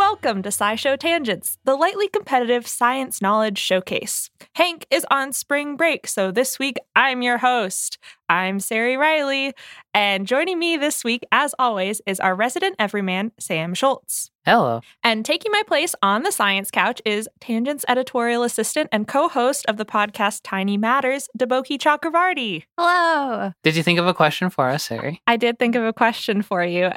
Welcome to SciShow Tangents, the lightly competitive science knowledge showcase. Hank is on spring break, so this week I'm your host. I'm Sari Riley, and joining me this week, as always, is our resident everyman, Sam Schultz. Hello. And taking my place on the science couch is Tangents editorial assistant and co-host of the podcast Tiny Matters, Deboki Chakravarti. Hello. Did you think of a question for us, Sari? I did think of a question for you.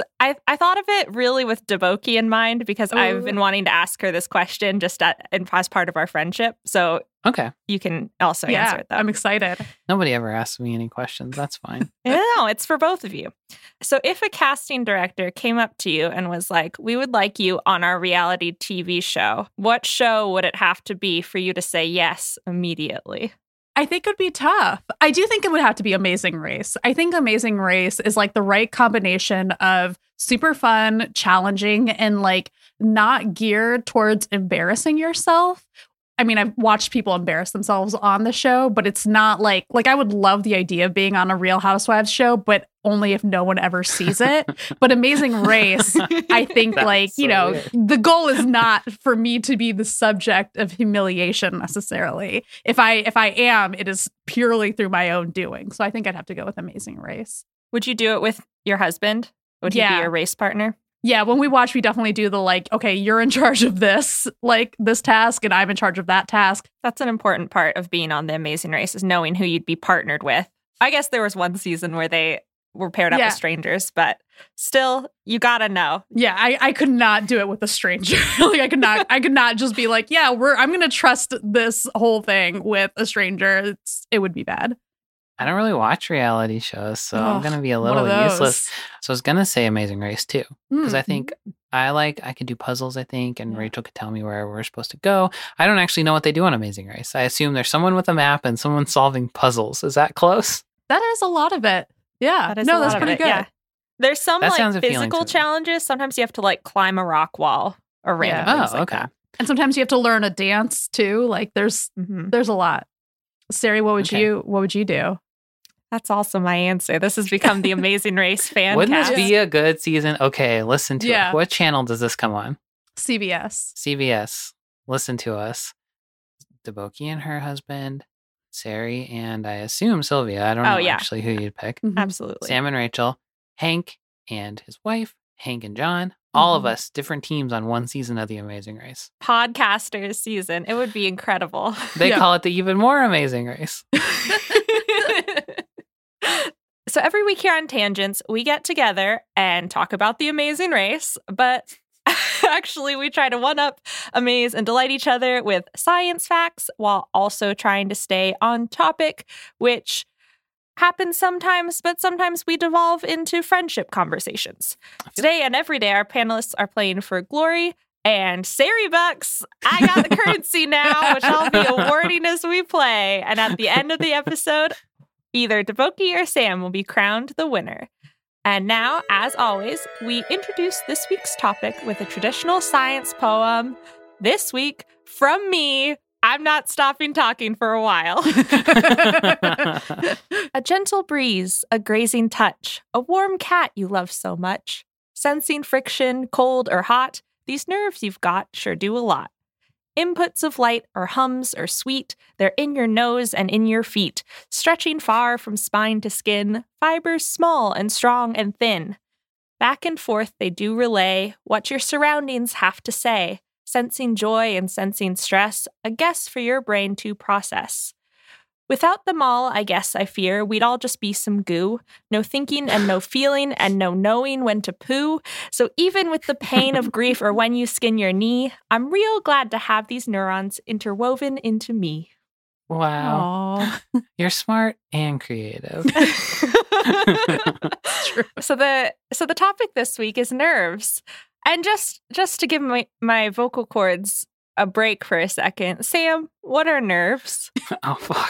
I thought of it really with Deboki in mind because I've been wanting to ask her this question just as part of our friendship. So okay, you can also answer it, though. I'm excited. Nobody ever asks me any questions. That's fine. No, it's for both of you. So if a casting director came up to you and was like, we would like you on our reality TV show, what show would it have to be for you to say yes immediately? I think it would be tough. I do think it would have to be Amazing Race. I think Amazing Race is like the right combination of super fun, challenging, and like not geared towards embarrassing yourself. I mean, I've watched people embarrass themselves on the show, but it's not like I would love the idea of being on a Real Housewives show, but only if no one ever sees it. But Amazing Race, I think weird. The goal is not for me to be the subject of humiliation necessarily. If I am, it is purely through my own doing. So I think I'd have to go with Amazing Race. Would you do it with your husband? Would he be your race partner? Yeah, when we watch, we definitely do the okay, you're in charge of this task and I'm in charge of that task. That's an important part of being on The Amazing Race is knowing who you'd be partnered with. I guess there was one season where they were paired up with strangers, but still, you gotta know. Yeah, I could not do it with a stranger. I could not just be like, yeah, I'm gonna trust this whole thing with a stranger. It would be bad. I don't really watch reality shows, so I'm going to be a little useless. So I was going to say Amazing Race, too, because I think I could do puzzles, I think, and Rachel could tell me where we're supposed to go. I don't actually know what they do on Amazing Race. I assume there's someone with a map and someone solving puzzles. Is that close? That is a lot of it. Yeah. That's pretty good. Yeah. There's some physical challenges. Sometimes you have to climb a rock wall or random things like that. And sometimes you have to learn a dance, too. There's a lot. Sari, what would you do? That's also my answer. This has become the Amazing Race fan Wouldn't cast. this be a good season? Okay, listen to it. What channel does this come on? CBS. Listen to us. Deboki and her husband, Sari, and I assume Sylvia. I don't know actually who you'd pick. Mm-hmm. Absolutely. Sam and Rachel, Hank and his wife, Hank and John. All of us, different teams on one season of The Amazing Race. Podcasters season. It would be incredible. They call it the even more Amazing Race. So every week here on Tangents, we get together and talk about The Amazing Race, but actually we try to one-up, amaze, and delight each other with science facts while also trying to stay on topic, which happens sometimes, but sometimes we devolve into friendship conversations. Today and every day, our panelists are playing for glory, and Sari Bucks, I got the currency now, which I'll be awarding as we play. And at the end of the episode, either Deboki or Sam will be crowned the winner. And now, as always, we introduce this week's topic with a traditional science poem. This week, from me, I'm not stopping talking for a while. A gentle breeze, a grazing touch, a warm cat you love so much. Sensing friction, cold or hot, these nerves you've got sure do a lot. Inputs of light or hums or sweet, they're in your nose and in your feet, stretching far from spine to skin, fibers small and strong and thin. Back and forth they do relay what your surroundings have to say, sensing joy and sensing stress, a guess for your brain to process. Without them all, I guess I fear we'd all just be some goo. No thinking and no feeling and no knowing when to poo. So even with the pain of grief or when you skin your knee, I'm real glad to have these neurons interwoven into me. Wow. You're smart and creative. So the topic this week is nerves. And just to give my vocal cords a break for a second, Sam, what are nerves? Oh, fuck.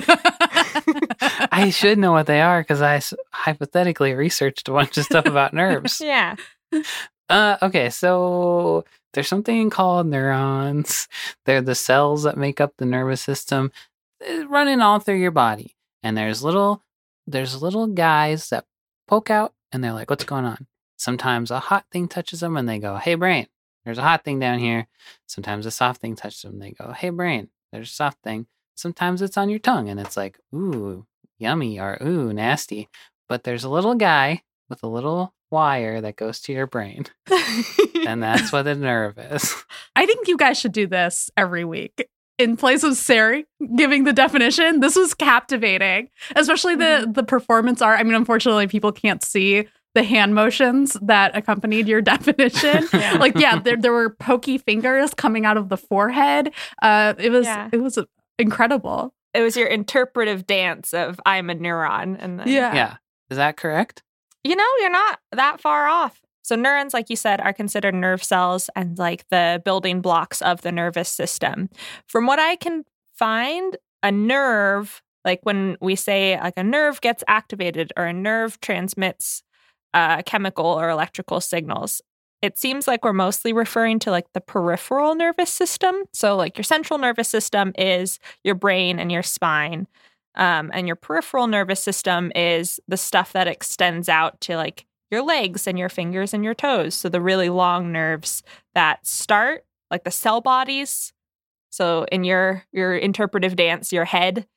I should know what they are because I hypothetically researched a bunch of stuff about nerves. Yeah. Okay, so there's something called neurons. They're the cells that make up the nervous system, running all through your body. And there's little guys that poke out and they're like, what's going on? Sometimes a hot thing touches them and they go, hey, brain. there's a hot thing down here. Sometimes a soft thing touches them. They go, hey, brain, there's a soft thing. Sometimes it's on your tongue and it's like, ooh, yummy or ooh, nasty. But there's a little guy with a little wire that goes to your brain. And that's what a nerve is. I think you guys should do this every week. In place of Sari giving the definition, this was captivating, especially the performance art. I mean, unfortunately, people can't see the hand motions that accompanied your definition. There were pokey fingers coming out of the forehead. It was incredible. It was your interpretive dance of I'm a neuron. And then, yeah. Is that correct? You're not that far off. So neurons, like you said, are considered nerve cells and like the building blocks of the nervous system. From what I can find, a nerve, like when we say like a nerve gets activated or a nerve transmits chemical or electrical signals, it seems like we're mostly referring to like the peripheral nervous system. So like your central nervous system is your brain and your spine. And your peripheral nervous system is the stuff that extends out to like your legs and your fingers and your toes. So the really long nerves that start, like the cell bodies. So in your interpretive dance, your head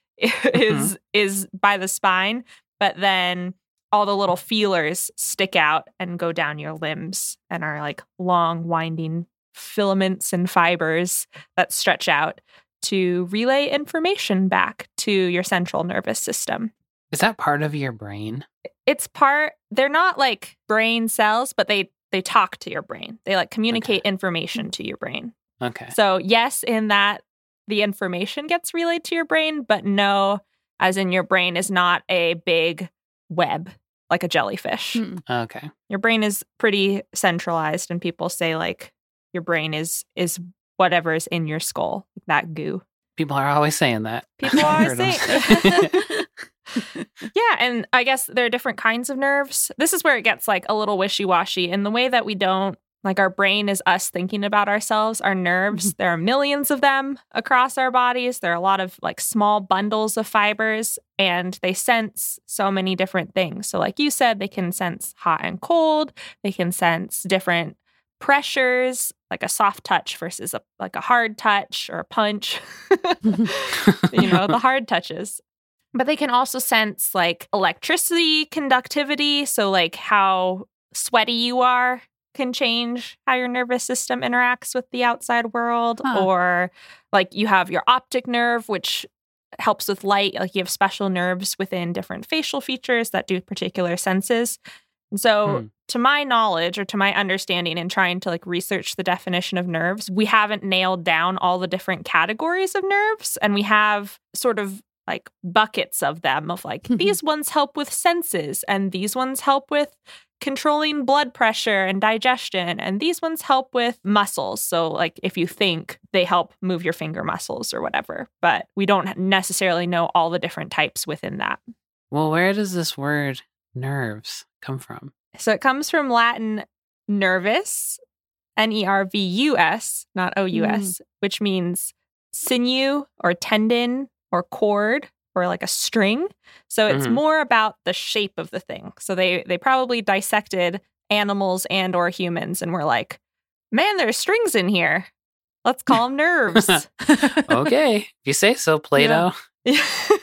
is by the spine, but then all the little feelers stick out and go down your limbs and are like long, winding filaments and fibers that stretch out to relay information back to your central nervous system. Is that part of your brain? They're not like brain cells, but they talk to your brain. They like communicate information to your brain. Okay. So yes, in that the information gets relayed to your brain, but no, as in your brain is not a big web like a jellyfish. Okay. Your brain is pretty centralized, and people say like your brain is whatever is in your skull, that goo. People are always saying that. People are always saying Yeah, and I guess there are different kinds of nerves. This is where it gets like a little wishy-washy in the way that we don't, like our brain is us thinking about ourselves. Our nerves, there are millions of them across our bodies. There are a lot of like small bundles of fibers, and they sense so many different things. So like you said, they can sense hot and cold. They can sense different pressures, like a soft touch versus a hard touch or a punch. The hard touches. But they can also sense like electricity conductivity. So like how sweaty you are can change how your nervous system interacts with the outside world. Or like you have your optic nerve, which helps with light. Like you have special nerves within different facial features that do particular senses. And so to my knowledge or to my understanding in trying to like research the definition of nerves, we haven't nailed down all the different categories of nerves. And we have sort of like buckets of them of like these ones help with senses and these ones help with controlling blood pressure and digestion and these ones help with muscles. So like if you think they help move your finger muscles or whatever, but we don't necessarily know all the different types within that. Well, where does this word nerves come from? So it comes from Latin nervus, Nervus, not O-U-S, which means sinew or tendon or cord or like a string. So it's more about the shape of the thing. So they probably dissected animals and or humans and were like, man, there's strings in here. Let's call them nerves. Okay. If you say so, Plato. Yeah.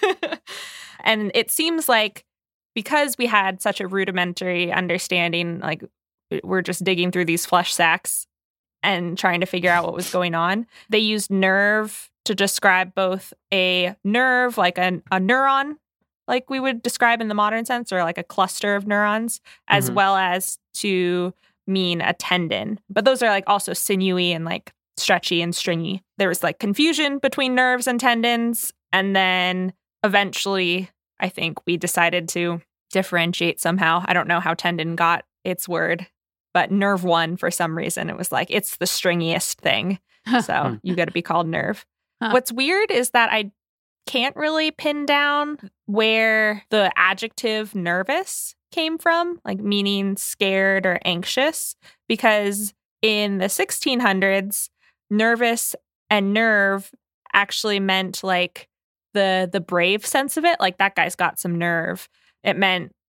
And it seems like because we had such a rudimentary understanding, like we're just digging through these flesh sacks and trying to figure out what was going on, they used nerve to describe both a nerve, like a neuron, like we would describe in the modern sense, or like a cluster of neurons, as well as to mean a tendon. But those are like also sinewy and like stretchy and stringy. There was like confusion between nerves and tendons. And then eventually, I think we decided to differentiate somehow. I don't know how tendon got its word, but nerve one, for some reason, it was like, it's the stringiest thing. So you got to be called nerve. What's weird is that I can't really pin down where the adjective nervous came from, like meaning scared or anxious, because in the 1600s, nervous and nerve actually meant like the brave sense of it, like that guy's got some nerve. It meant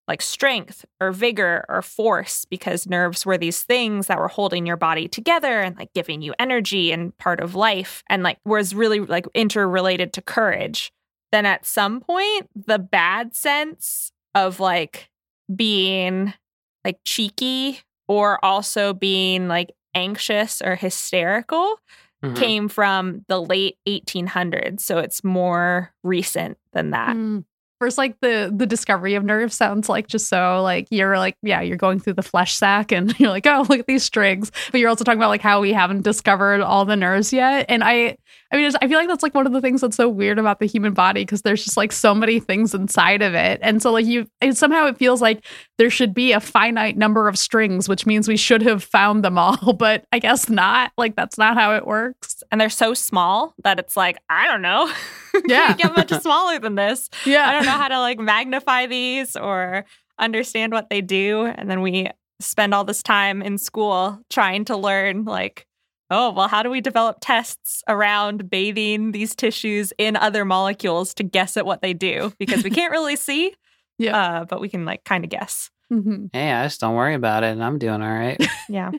like strength or vigor or force, because nerves were these things that were holding your body together and like giving you energy and part of life, and like was really like interrelated to courage. Then at some point, the bad sense of like being like cheeky or also being like anxious or hysterical came from the late 1800s. So it's more recent than that. First, like the discovery of nerves sounds like just so like you're going through the flesh sac and you're like, oh, look at these strings. But you're also talking about like how we haven't discovered all the nerves yet. And I feel like that's like one of the things that's so weird about the human body, because there's just like so many things inside of it. And so like somehow it feels like there should be a finite number of strings, which means we should have found them all. But I guess not. Like that's not how it works. And they're so small that it's like, I don't know. Yeah. Can't get much smaller than this. Yeah. I don't know how to like magnify these or understand what they do. And then we spend all this time in school trying to learn like, oh, well, how do we develop tests around bathing these tissues in other molecules to guess at what they do? Because we can't really see, but we can like kind of guess. Hey, I just don't worry about it and I'm doing all right. Yeah.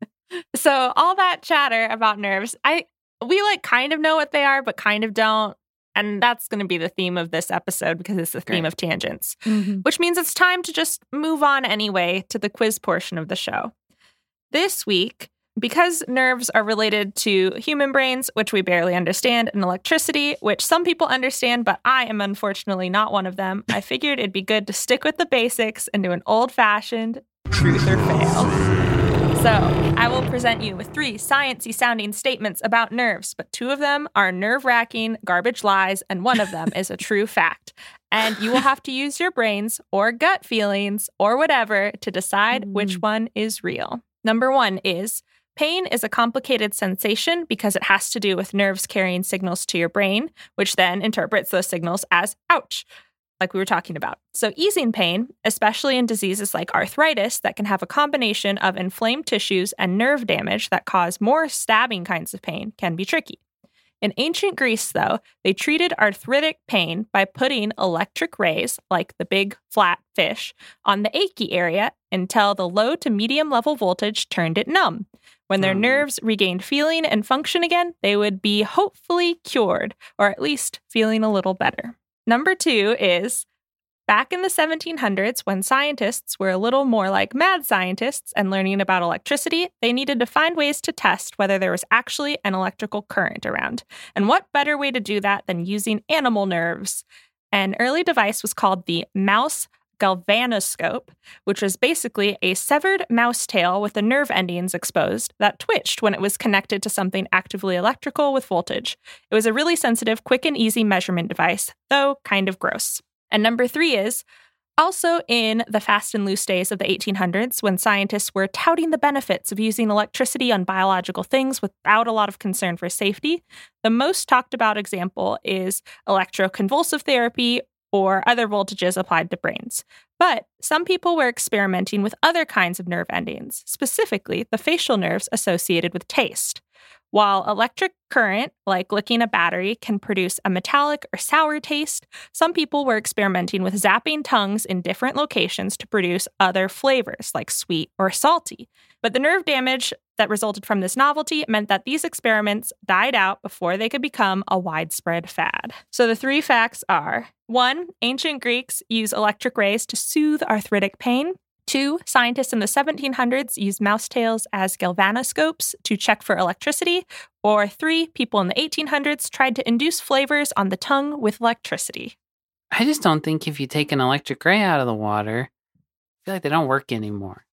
So all that chatter about nerves, we like kind of know what they are, but kind of don't. And that's going to be the theme of this episode because it's the theme of tangents, which means it's time to just move on anyway to the quiz portion of the show. This week, because nerves are related to human brains, which we barely understand, and electricity, which some people understand, but I am unfortunately not one of them, I figured it'd be good to stick with the basics and do an old-fashioned truth or fail. So, I will present you with 3 sciencey sounding statements about nerves, but 2 of them are nerve-wracking garbage lies, and 1 of them is a true fact. And you will have to use your brains or gut feelings or whatever to decide which one is real. Number 1 is, pain is a complicated sensation because it has to do with nerves carrying signals to your brain, which then interprets those signals as ouch, like we were talking about. So easing pain, especially in diseases like arthritis that can have a combination of inflamed tissues and nerve damage that cause more stabbing kinds of pain, can be tricky. In ancient Greece, though, they treated arthritic pain by putting electric rays, like the big flat fish, on the achy area until the low to medium level voltage turned it numb. When their nerves regained feeling and function again, they would be hopefully cured, or at least feeling a little better. Number 2 is, back in the 1700s, when scientists were a little more like mad scientists and learning about electricity, they needed to find ways to test whether there was actually an electrical current around. And what better way to do that than using animal nerves? An early device was called the mouse galvanoscope, which was basically a severed mouse tail with the nerve endings exposed that twitched when it was connected to something actively electrical with voltage. It was a really sensitive, quick and easy measurement device, though kind of gross. And number 3 is, also in the fast and loose days of the 1800s, when scientists were touting the benefits of using electricity on biological things without a lot of concern for safety, the most talked about example is electroconvulsive therapy or other voltages applied to brains. But some people were experimenting with other kinds of nerve endings, specifically the facial nerves associated with taste. While electric current, like licking a battery, can produce a metallic or sour taste, some people were experimenting with zapping tongues in different locations to produce other flavors, like sweet or salty. But the nerve damage that resulted from this novelty meant that these experiments died out before they could become a widespread fad. So the 3 facts are, 1, ancient Greeks used electric rays to soothe arthritic pain. 2, scientists in the 1700s used mouse tails as galvanoscopes to check for electricity. Or 3, people in the 1800s tried to induce flavors on the tongue with electricity. I just don't think if you take an electric ray out of the water, I feel like they don't work anymore.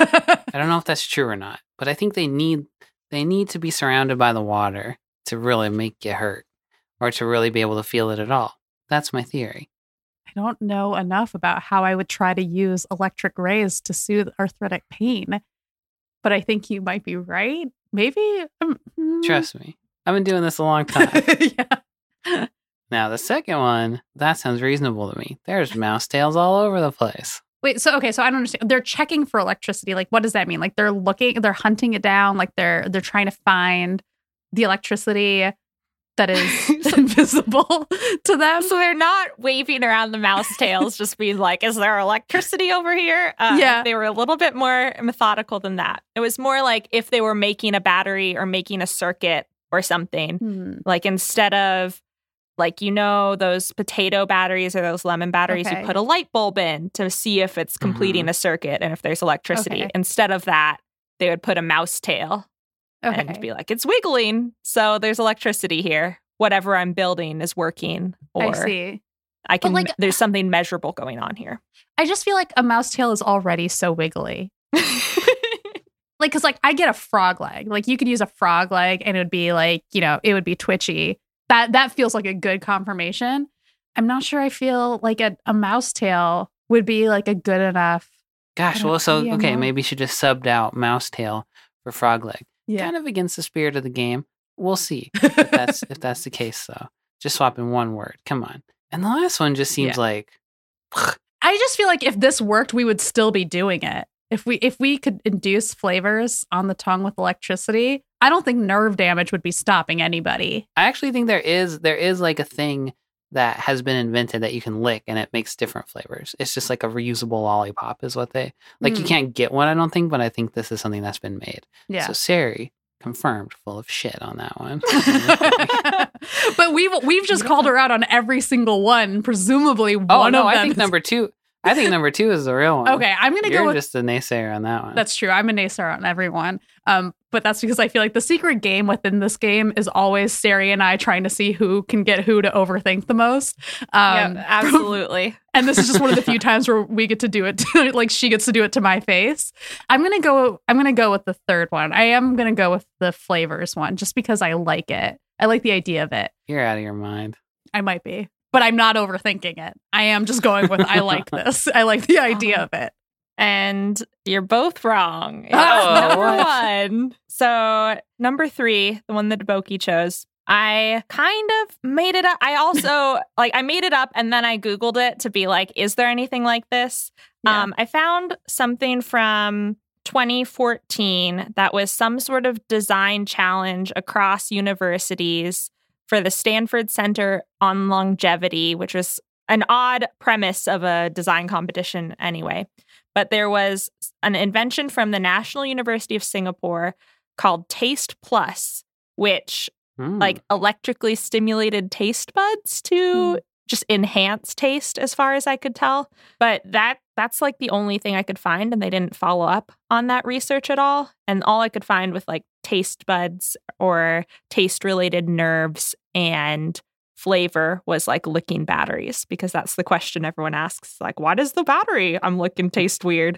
I don't know if that's true or not, but I think they need to be surrounded by the water to really make you hurt or to really be able to feel it at all. That's my theory. I don't know enough about how I would try to use electric rays to soothe arthritic pain, but I think you might be right. Maybe. Trust me. I've been doing this a long time. Yeah. Now, the second one, that sounds reasonable to me. There's mouse tails all over the place. Wait, so I don't understand. They're checking for electricity. Like, what does that mean? Like, they're hunting it down. Like, they're trying to find the electricity that is invisible to them. So they're not waving around the mouse tails, just being like, is there electricity over here? They were a little bit more methodical than that. It was more like if they were making a battery or making a circuit or something, like instead of like, those potato batteries or those lemon batteries, you put a light bulb in to see if it's completing a circuit and if there's electricity. Instead of that, they would put a mouse tail and be like, it's wiggling, so there's electricity here. Whatever I'm building is working. Or I see. I can. There's something measurable going on here. I just feel like a mouse tail is already so wiggly. Like, because like I get a frog leg. Like you could use a frog leg and it would be like, it would be twitchy. That feels like a good confirmation. I'm not sure I feel like a mouse tail would be like a good enough. Gosh, maybe she just subbed out mouse tail for frog leg. Yeah. Kind of against the spirit of the game. We'll see if that's the case, though. Just swapping one word. Come on. And the last one just seems like... I just feel like if this worked, we would still be doing it. If we could induce flavors on the tongue with electricity, I don't think nerve damage would be stopping anybody. I actually think there is like a thing that has been invented that you can lick and it makes different flavors. It's just like a reusable lollipop is what they... Like you can't get one, I don't think, but I think this is something that's been made. Yeah. So Sari, confirmed, full of shit on that one. But we've just called her out on every single one. Presumably one of them. I think number two is the real one. Okay, I'm going to go with... You're just a naysayer on that one. That's true. I'm a naysayer on everyone. But that's because I feel like the secret game within this game is always Sari and I trying to see who can get who to overthink the most. Absolutely. And this is just one of the few times where we get to do it. Like she gets to do it to my face. I'm gonna go with the third one. I am gonna go with the flavors one, just because I like it. I like the idea of it. You're out of your mind. I might be, but I'm not overthinking it. I am just going with I like this. I like the idea of it. And you're both wrong. Number one. So number 3, the one that Deboki chose, I kind of made it up. I also I made it up and then I Googled it to be like, is there anything like this? Yeah. I found something from 2014 that was some sort of design challenge across universities for the Stanford Center on Longevity, which was an odd premise of a design competition anyway. But there was an invention from the National University of Singapore called Taste Plus, which electrically stimulated taste buds to just enhance taste as far as I could tell. But that's like the only thing I could find, and they didn't follow up on that research at all. And all I could find with like taste buds or taste related nerves and flavor was like licking batteries, because that's the question everyone asks. Like, why does the battery I'm licking taste weird?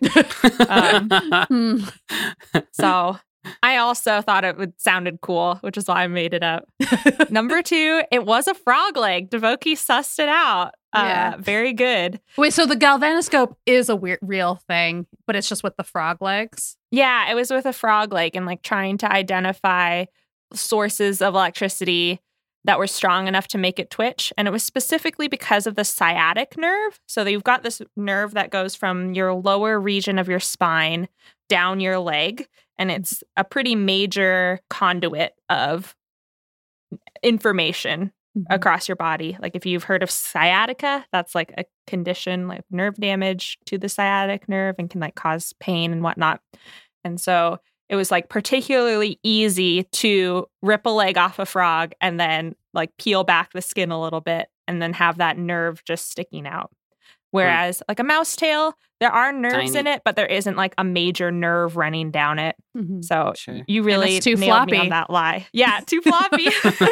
So I also thought it sounded cool, which is why I made it up. Number 2, it was a frog leg. Deboki sussed it out. Very good. Wait, so the galvanoscope is a real thing, but it's just with the frog legs? Yeah, it was with a frog leg and like trying to identify sources of electricity that were strong enough to make it twitch. And it was specifically because of the sciatic nerve. So you've got this nerve that goes from your lower region of your spine down your leg. And it's a pretty major conduit of information across your body. Like if you've heard of sciatica, that's like a condition, like nerve damage to the sciatic nerve and can like cause pain and whatnot. And so it was like particularly easy to rip a leg off a frog and then like peel back the skin a little bit and then have that nerve just sticking out. Whereas like a mouse tail, there are nerves in it, but there isn't like a major nerve running down it. So you really nailed me on that lie. Yeah, too floppy.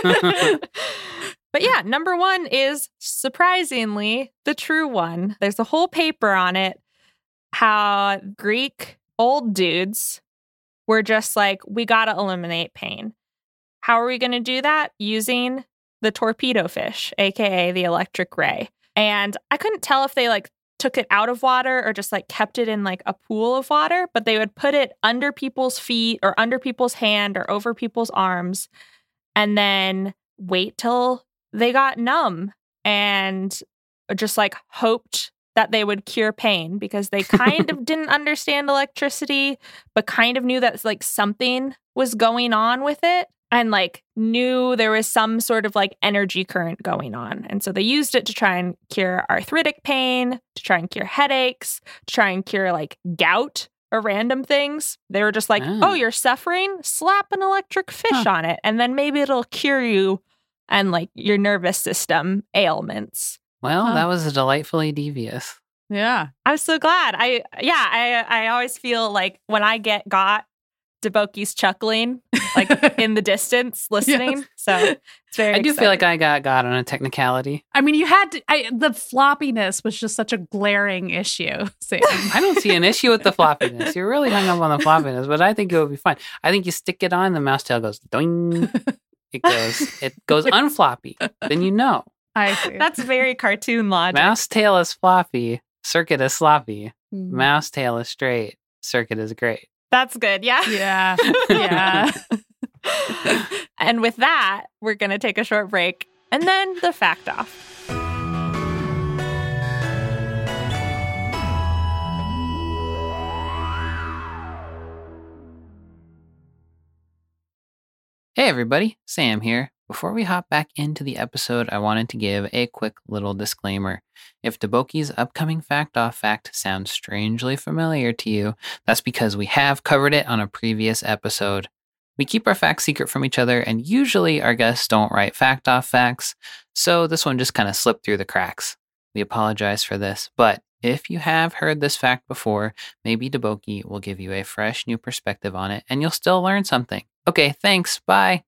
But yeah, number 1 is surprisingly the true one. There's a whole paper on it, how Greek old dudes were just like, we got to eliminate pain. How are we going to do that? Using the torpedo fish, aka the electric ray. And I couldn't tell if they like took it out of water or just like kept it in like a pool of water, but they would put it under people's feet or under people's hand or over people's arms and then wait till they got numb and just like hoped that they would cure pain, because they kind of didn't understand electricity, but kind of knew that like something was going on with it. and like knew there was some sort of like energy current going on. And so they used it to try and cure arthritic pain, to try and cure headaches, to try and cure like gout or random things. They were just like, oh, you're suffering? Slap an electric fish on it, and then maybe it'll cure you and like your nervous system ailments. Well, that was delightfully devious. Yeah. I'm so glad. I always feel like when I got Deboki's chuckling like in the distance listening. Yes. So it's very I do exciting. feel like I got on a technicality. I mean, you had to, the floppiness was just such a glaring issue, Sam. I don't see an issue with the floppiness. You're really hung up on the floppiness, but I think it would be fine. I think you stick it on, the mouse tail goes doing. It goes unfloppy. Then you know. I see. That's very cartoon logic. Mouse tail is floppy, circuit is sloppy. Mouse tail is straight, circuit is great. That's good. Yeah. Yeah. Yeah. And with that, we're going to take a short break and then the fact off. Hey everybody, Sam here. Before we hop back into the episode, I wanted to give a quick little disclaimer. If Deboki's upcoming Fact Off fact sounds strangely familiar to you, that's because we have covered it on a previous episode. We keep our facts secret from each other, and usually our guests don't write Fact Off facts, so this one just kind of slipped through the cracks. We apologize for this, but if you have heard this fact before, maybe Deboki will give you a fresh new perspective on it, and you'll still learn something. Okay, thanks, bye!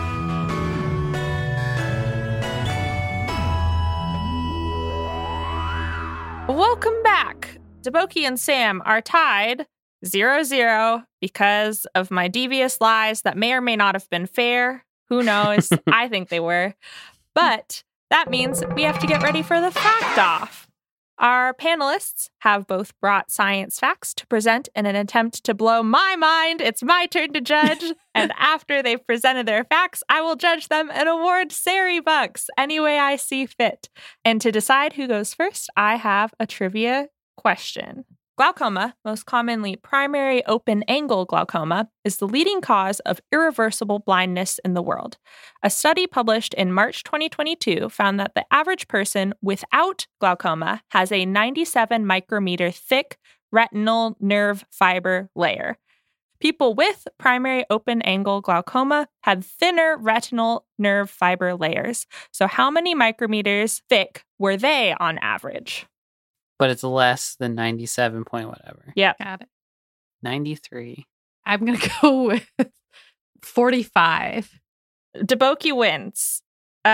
Welcome back. Deboki and Sam are tied 0-0 because of my devious lies that may or may not have been fair. Who knows? I think they were. But that means we have to get ready for the fact off. Our panelists have both brought science facts to present in an attempt to blow my mind. It's my turn to judge. And after they've presented their facts, I will judge them and award Sari bucks any way I see fit. And to decide who goes first, I have a trivia question. Glaucoma, most commonly primary open-angle glaucoma, is the leading cause of irreversible blindness in the world. A study published in March 2022 found that the average person without glaucoma has a 97 micrometer thick retinal nerve fiber layer. People with primary open-angle glaucoma had thinner retinal nerve fiber layers. So how many micrometers thick were they on average? But it's less than 97 point whatever. Yeah. Got it. 93. I'm going to go with 45. Deboki wins. The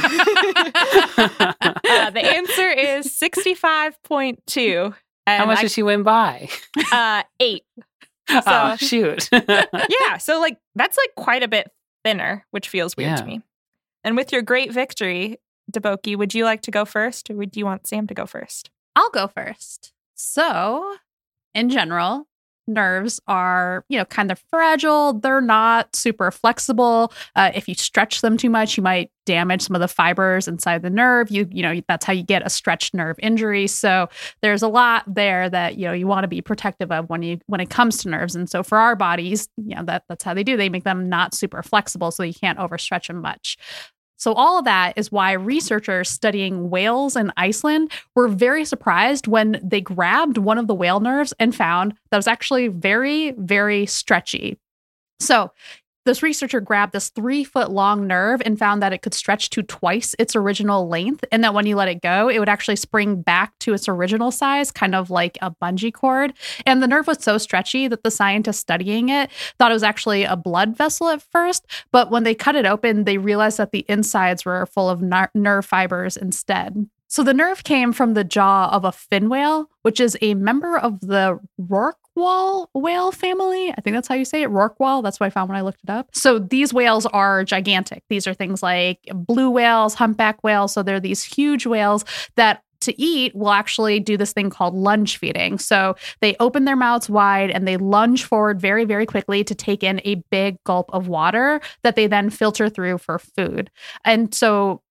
answer is 65.2. How much did she win by? 8. So, oh, shoot. Yeah, so like that's like quite a bit thinner, which feels weird to me. And with your great victory, Deboki, would you like to go first, or would you want Sam to go first? I'll go first. So, in general, nerves are, kind of fragile. They're not super flexible. If you stretch them too much, you might damage some of the fibers inside the nerve. That's how you get a stretched nerve injury. So there's a lot there that, you want to be protective of when it comes to nerves. And so for our bodies, that's how they do. They make them not super flexible, so you can't overstretch them much. So all of that is why researchers studying whales in Iceland were very surprised when they grabbed one of the whale nerves and found that was actually very, very stretchy. So this researcher grabbed this 3-foot-long nerve and found that it could stretch to twice its original length, and that when you let it go, it would actually spring back to its original size, kind of like a bungee cord. And the nerve was so stretchy that the scientists studying it thought it was actually a blood vessel at first, but when they cut it open, they realized that the insides were full of nerve fibers instead. So the nerve came from the jaw of a fin whale, which is a member of the Rorqual whale family. I think that's how you say it, Rorqual. That's what I found when I looked it up. So these whales are gigantic. These are things like blue whales, humpback whales. So they're these huge whales that to eat will actually do this thing called lunge feeding. So they open their mouths wide and they lunge forward very, very quickly to take in a big gulp of water that they then filter through for food. And so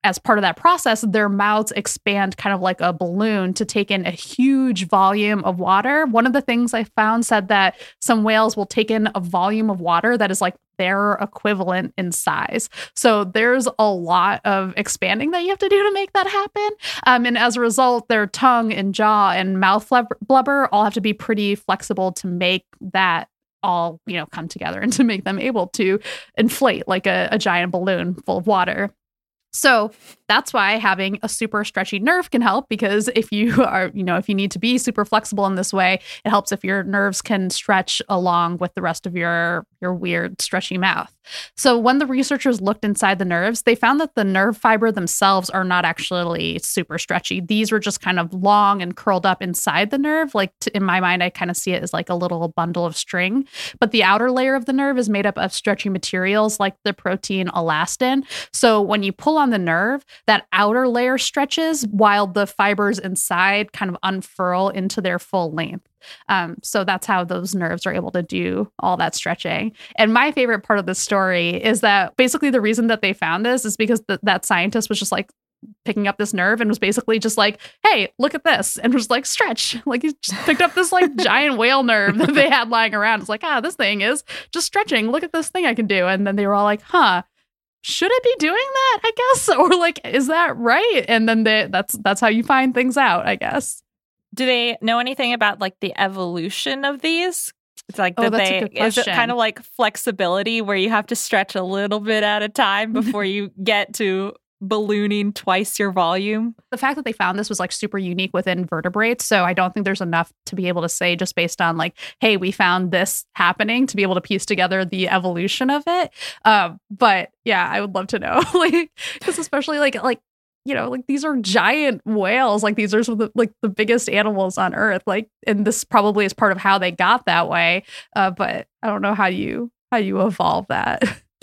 as part of that process, their mouths expand kind of like a balloon to take in a huge volume of water. One of the things I found said that some whales will take in a volume of water that is like their equivalent in size. So there's a lot of expanding that you have to do to make that happen. And as a result, their tongue and jaw and mouth blubber all have to be pretty flexible to make that all, come together and to make them able to inflate like a giant balloon full of water. So that's why having a super stretchy nerve can help, because if you are, if you need to be super flexible in this way, it helps if your nerves can stretch along with the rest of your weird stretchy mouth. So when the researchers looked inside the nerves, they found that the nerve fiber themselves are not actually super stretchy. These were just kind of long and curled up inside the nerve. Like in my mind, I kind of see it as like a little bundle of string. But the outer layer of the nerve is made up of stretchy materials like the protein elastin. So when you pull on the nerve, that outer layer stretches while the fibers inside kind of unfurl into their full length. So that's how those nerves are able to do all that stretching. And my favorite part of the story is that basically the reason that they found this is because that scientist was just like picking up this nerve and was basically just like, hey, look at this. And was like, stretch. Like he just picked up this like giant whale nerve that they had lying around. It's like, this thing is just stretching. Look at this thing I can do. And then they were all like, should it be doing that, I guess? Or like, is that right? And then that's how you find things out, I guess. Do they know anything about like the evolution of these? It's like, is it kind of like flexibility where you have to stretch a little bit at a time before you get to ballooning twice your volume? The fact that they found this was like super unique within vertebrates. So I don't think there's enough to be able to say just based on like, hey, we found this happening, to be able to piece together the evolution of it. But yeah, I would love to know, like, because especially like these are giant whales. Like these are some of the biggest animals on Earth. Like, and this probably is part of how they got that way. But I don't know how you evolve that.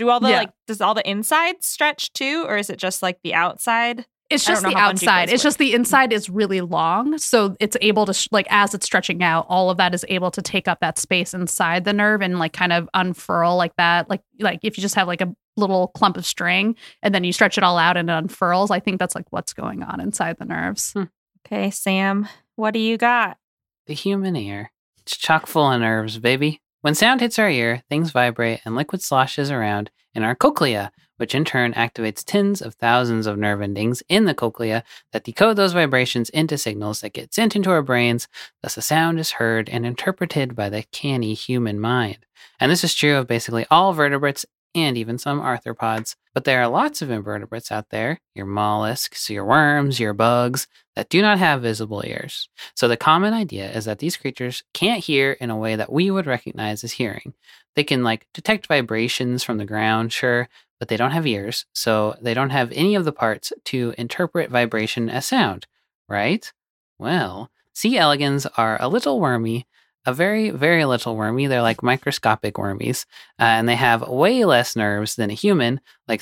Does all the inside stretch too, or is it just like the outside? It's just the outside. It's just the inside is really long, so it's able to as it's stretching out, all of that is able to take up that space inside the nerve and like kind of unfurl like that. Like if you just have like a little clump of string and then you stretch it all out and it unfurls. I think that's like what's going on inside the nerves. Okay, Sam, what do you got? The human ear. It's chock full of nerves, baby. When sound hits our ear, things vibrate and liquid sloshes around in our cochlea, which in turn activates tens of thousands of nerve endings in the cochlea that decode those vibrations into signals that get sent into our brains. Thus, a sound is heard and interpreted by the canny human mind. And this is true of basically all vertebrates and even some arthropods. But there are lots of invertebrates out there, your mollusks, your worms, your bugs, that do not have visible ears. So the common idea is that these creatures can't hear in a way that we would recognize as hearing. They can detect vibrations from the ground, sure, but they don't have ears, so they don't have any of the parts to interpret vibration as sound, right? Well, C. elegans are a little wormy, a very, very little wormy. They're like microscopic wormies, and they have way less nerves than a human, like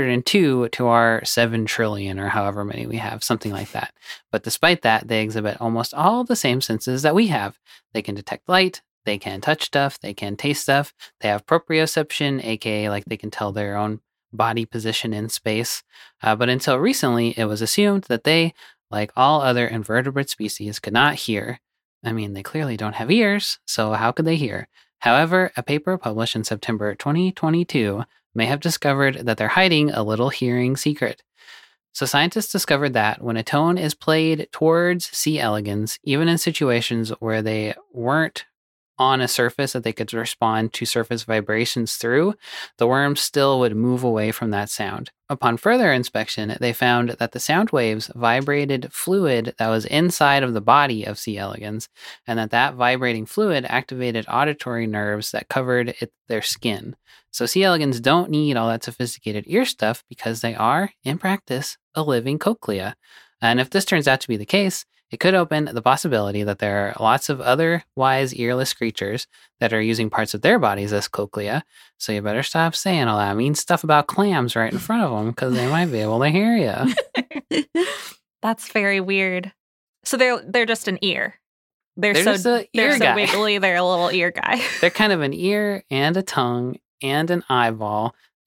302 to our 7 trillion or however many we have, something like that. But despite that, they exhibit almost all the same senses that we have. They can detect light, they can touch stuff, they can taste stuff, they have proprioception, aka like they can tell their own body position in space. But until recently, it was assumed that they, like all other invertebrate species, could not hear. I mean, they clearly don't have ears, so how could they hear? However, a paper published in September 2022 may have discovered that they're hiding a little hearing secret. So scientists discovered that when a tone is played towards C. elegans, even in situations where they weren't on a surface that they could respond to surface vibrations through, the worms still would move away from that sound. Upon further inspection, they found that the sound waves vibrated fluid that was inside of the body of C. elegans, and that vibrating fluid activated auditory nerves that covered their skin. So C. elegans don't need all that sophisticated ear stuff because they are, in practice, a living cochlea. And if this turns out to be the case, it could open the possibility that there are lots of other wise earless creatures that are using parts of their bodies as cochlea, so you better stop saying all that mean stuff about clams right in front of them, because they might be able to hear you. That's very weird. So they're just an ear. They're so wiggly, they're a little ear guy. They're kind of an ear and a tongue and an eyeball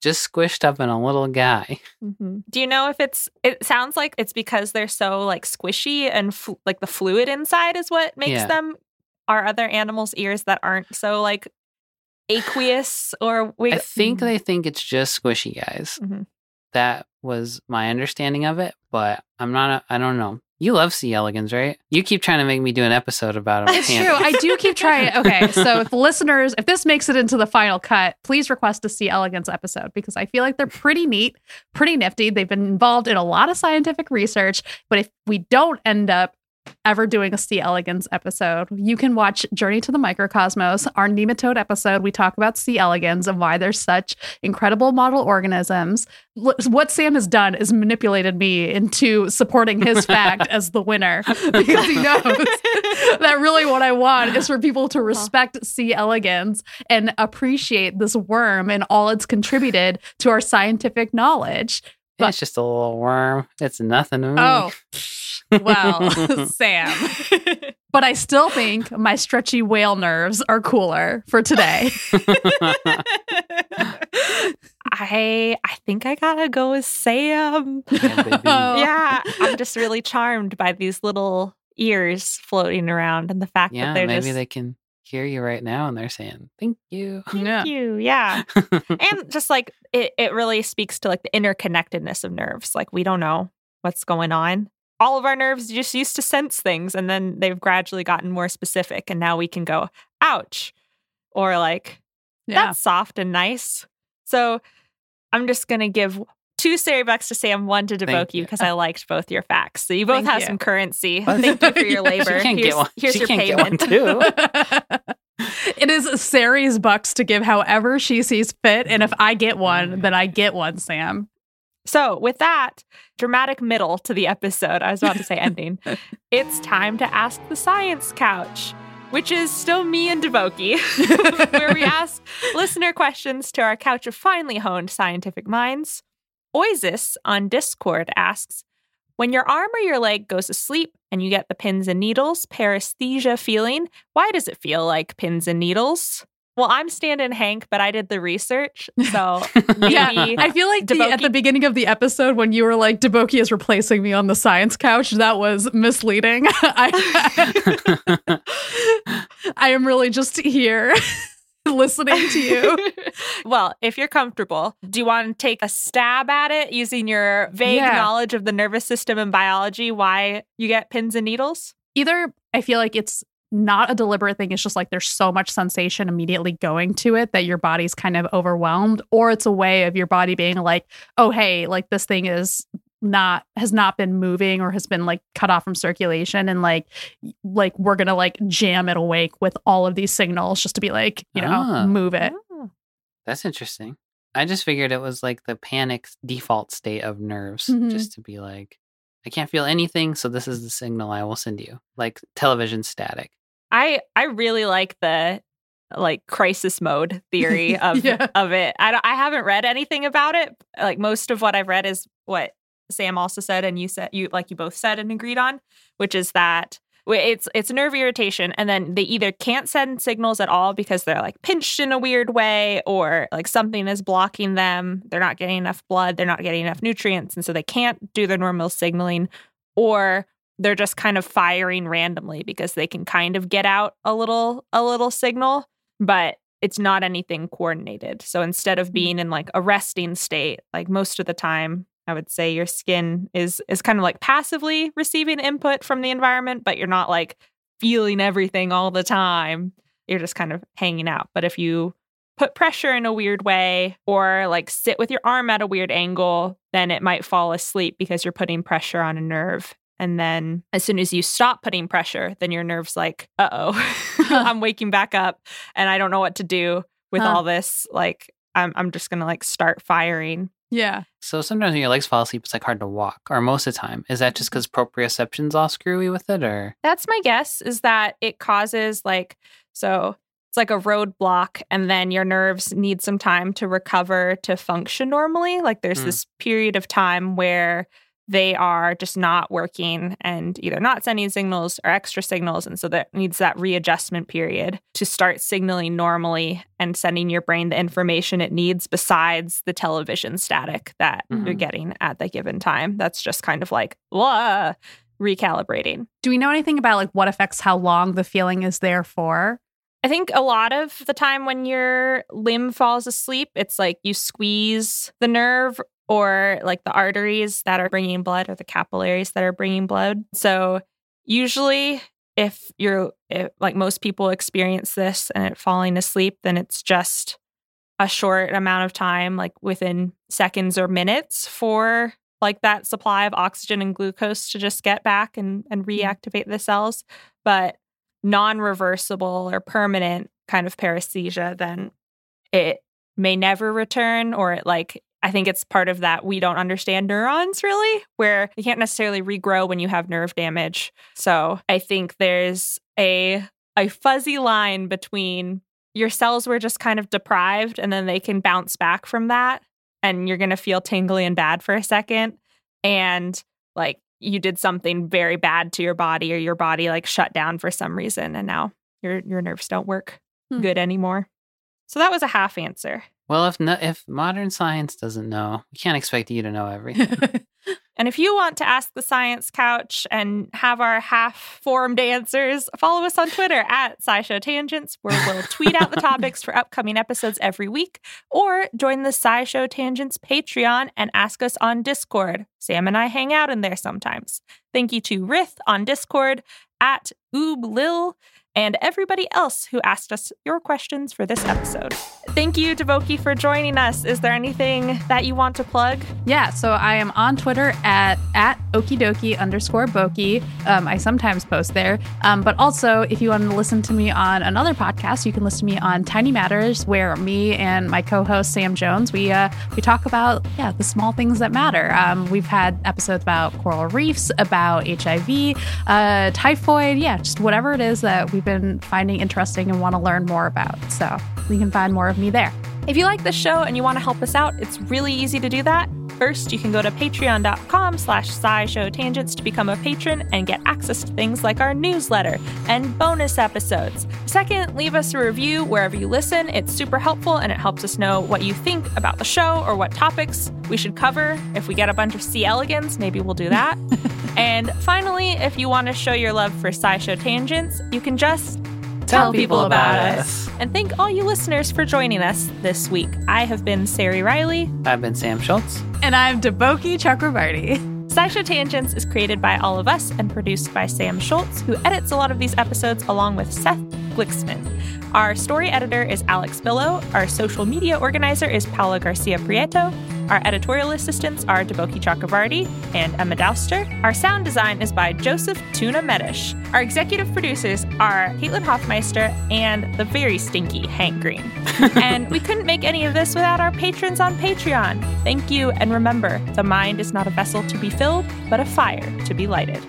just squished up in a little guy. Mm-hmm. Do you know if it sounds like it's because they're so like squishy and like the fluid inside is what makes them, are other animals' ears that aren't so like aqueous or I think they think it's just squishy guys. Mm-hmm. That was my understanding of it, but I don't know. You love C. elegans, right? You keep trying to make me do an episode about them. It's true. I do keep trying. Okay, so if this makes it into the final cut, please request a C. elegans episode because I feel like they're pretty neat, pretty nifty. They've been involved in a lot of scientific research, but if we don't end up ever doing a C. elegans episode, you can watch Journey to the Microcosmos, our nematode episode. We talk about C. elegans and why they're such incredible model organisms. What Sam has done is manipulated me into supporting his fact as the winner because he knows that really what I want is for people to respect C. elegans and appreciate this worm and all it's contributed to our scientific knowledge. But it's just a little worm. It's nothing to me. Oh, well, Sam. But I still think my stretchy whale nerves are cooler for today. I think I gotta go with Sam. Yeah, I'm just really charmed by these little ears floating around and the fact that they're maybe they can hear you right now and they're saying thank you. Thank you. Yeah. And just like it really speaks to like the interconnectedness of nerves. Like we don't know what's going on. All of our nerves just used to sense things and then they've gradually gotten more specific and now we can go ouch or like that's soft and nice. So I'm just going to give 2 Sari Bucks to Sam, 1 to Deboki because I liked both your facts. So you both have some currency. Thank you for your labor. Here's your payment. Get one too. It is Sari's bucks to give however she sees fit. And if I get one, then I get one, Sam. So with that dramatic middle to the episode, I was about to say ending, it's time to ask the science couch, which is still me and Deboki, where we ask listener questions to our couch of finely honed scientific minds. Oisis on Discord asks, when your arm or your leg goes to sleep and you get the pins and needles paresthesia feeling, why does it feel like pins and needles? Well, I'm standing Hank, but I did the research, so maybe I feel like at the beginning of the episode when you were like, Deboki is replacing me on the science couch, that was misleading. I am really just here listening to you. Well, if you're comfortable, do you want to take a stab at it using your vague knowledge of the nervous system and biology, why you get pins and needles? Either I feel like it's not a deliberate thing. It's just like there's so much sensation immediately going to it that your body's kind of overwhelmed, or it's a way of your body being like, oh, hey, like this thing has not been moving or has been like cut off from circulation. And like we're going to like jam it awake with all of these signals just to be like, move it. That's interesting. I just figured it was like the panic default state of nerves, just to be like, I can't feel anything. So this is the signal I will send you, like television static. I really like the like crisis mode theory of it. I haven't read anything about it. Like most of what I've read is what Sam also said, and you both said and agreed on, which is that it's nerve irritation, and then they either can't send signals at all because they're like pinched in a weird way, or like something is blocking them. They're not getting enough blood, they're not getting enough nutrients, and so they can't do their normal signaling, or they're just kind of firing randomly because they can kind of get out a little signal, but it's not anything coordinated. So instead of being in like a resting state, like most of the time, I would say your skin is kind of like passively receiving input from the environment, but you're not like feeling everything all the time. You're just kind of hanging out. But if you put pressure in a weird way or like sit with your arm at a weird angle, then it might fall asleep because you're putting pressure on a nerve. And then as soon as you stop putting pressure, then your nerve's like, uh-oh, I'm waking back up and I don't know what to do with all this. Like, I'm just going to like start firing. Yeah. So sometimes when your legs fall asleep, it's like hard to walk, or most of the time. Is that just because proprioception's all screwy with it, or? That's my guess, is that it causes like, so it's like a roadblock, and then your nerves need some time to recover to function normally. Like there's this period of time where they are just not working and either not sending signals or extra signals. And so that needs that readjustment period to start signaling normally and sending your brain the information it needs besides the television static that you're getting at the given time. That's just kind of like, recalibrating. Do we know anything about like what affects how long the feeling is there for? I think a lot of the time when your limb falls asleep, it's like you squeeze the nerve or like the arteries that are bringing blood or the capillaries that are bringing blood. So usually if like most people experience this and it falling asleep, then it's just a short amount of time, like within seconds or minutes for like that supply of oxygen and glucose to just get back and reactivate the cells. But non-reversible or permanent kind of paresthesia, then it may never return, or it like, I think it's part of that we don't understand neurons really, where you can't necessarily regrow when you have nerve damage. So I think there's a fuzzy line between your cells were just kind of deprived and then they can bounce back from that and you're going to feel tingly and bad for a second, and like you did something very bad to your body or your body like shut down for some reason and now your nerves don't work good anymore. So that was a half answer. Well, if modern science doesn't know, we can't expect you to know everything. And if you want to ask the Science Couch and have our half-formed answers, follow us on Twitter at SciShow Tangents, where we'll tweet out the topics for upcoming episodes every week, or join the SciShow Tangents Patreon and ask us on Discord. Sam and I hang out in there sometimes. Thank you to Rith on Discord, at OobLil, and everybody else who asked us your questions for this episode. Thank you to Boki for joining us. Is there anything that you want to plug? Yeah, so I am on Twitter at okidoki_Boki. I sometimes post there. But also, if you want to listen to me on another podcast, you can listen to me on Tiny Matters, where me and my co-host Sam Jones, we talk about the small things that matter. We've had episodes about coral reefs, about HIV, typhoid, just whatever it is that we've been finding interesting and want to learn more about. So you can find more of me there. If you like this show and you want to help us out, it's really easy to do that. First, you can go to patreon.com/SciShowTangents to become a patron and get access to things like our newsletter and bonus episodes. Second, leave us a review wherever you listen. It's super helpful and it helps us know what you think about the show or what topics we should cover. If we get a bunch of C. elegans, maybe we'll do that. And finally, if you want to show your love for SciShow Tangents, you can just tell people about us. And thank all you listeners for joining us this week. I have been Sari Riley. I've been Sam Schultz. And I'm Deboki Chakrabarti. SciShow Tangents is created by all of us and produced by Sam Schultz, who edits a lot of these episodes along with Seth Glicksman. Our story editor is Alex Billow. Our social media organizer is Paula Garcia Prieto. Our editorial assistants are Deboki Chakrabarti and Emma Douster. Our sound design is by Joseph Tuna Medish. Our executive producers are Caitlin Hoffmeister and the very stinky Hank Green. And we couldn't make any of this without our patrons on Patreon. Thank you, and remember, the mind is not a vessel to be filled, but a fire to be lighted.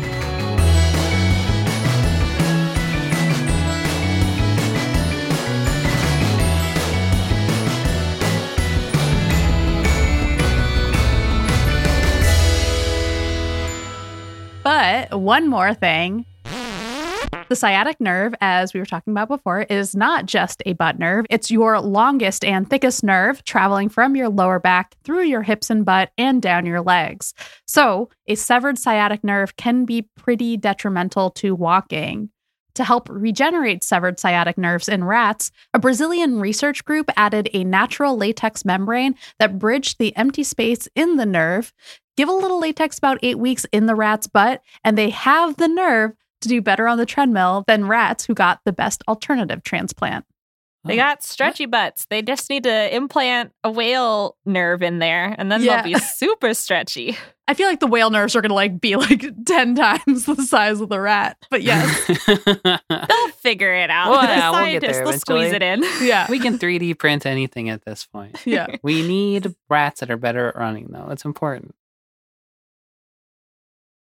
But one more thing. The sciatic nerve, as we were talking about before, is not just a butt nerve. It's your longest and thickest nerve, traveling from your lower back through your hips and butt and down your legs. So a severed sciatic nerve can be pretty detrimental to walking. To help regenerate severed sciatic nerves in rats, a Brazilian research group added a natural latex membrane that bridged the empty space in the nerve. Give a little latex about 8 weeks in the rat's butt, and they have the nerve to do better on the treadmill than rats who got the best alternative transplant. They got stretchy butts. They just need to implant a whale nerve in there, and then they'll be super stretchy. I feel like the whale nerves are going to be 10 times the size of the rat. But yes. They'll figure it out. Well, the we'll get there will squeeze it in. Yeah. We can 3D print anything at this point. Yeah. We need rats that are better at running, though. It's important.